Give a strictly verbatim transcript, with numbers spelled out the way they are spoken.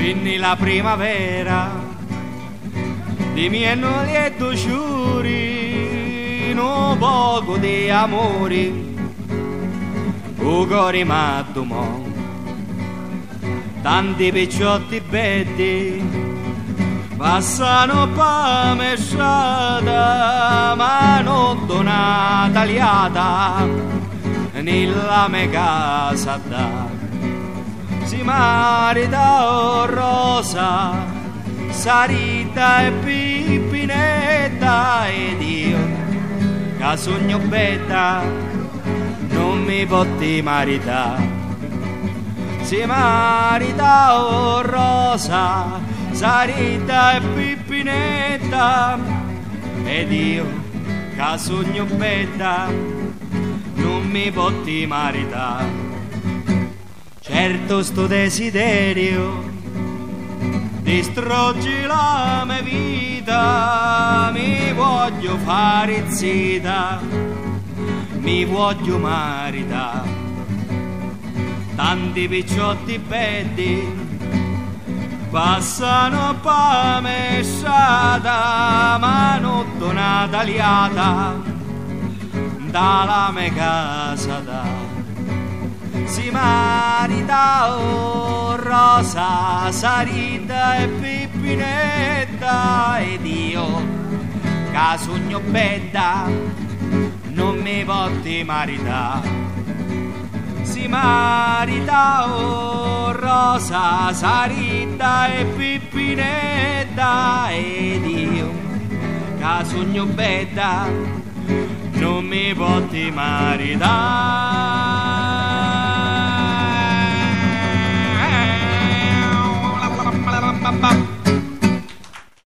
Finì la primavera di miei lieto giuri, un poco di amori, un cuore matto mo, tanti picciotti belli passano pa me strada, ma non una tagliata nella mia casa da. Si marita o rosa, sarita e pipinetta, ed io, che sogno bella, non mi potti marità. Si marita o rosa, sarita e pipinetta, ed io, che sogno bella, non mi potti marità. Certo sto desiderio distrugge la mia vita, mi voglio fare zita, mi voglio marità. Tanti picciotti belli passano pa me strada, ma non una tagliata dalla mia casa da. Si marita o rosa, sarita e pipinetta, ed io, che sogno bella, non mi potti marità. Si marita o rosa, sarita e pipinetta, ed io, che sogno bella, non mi potti marità. Bum, bum.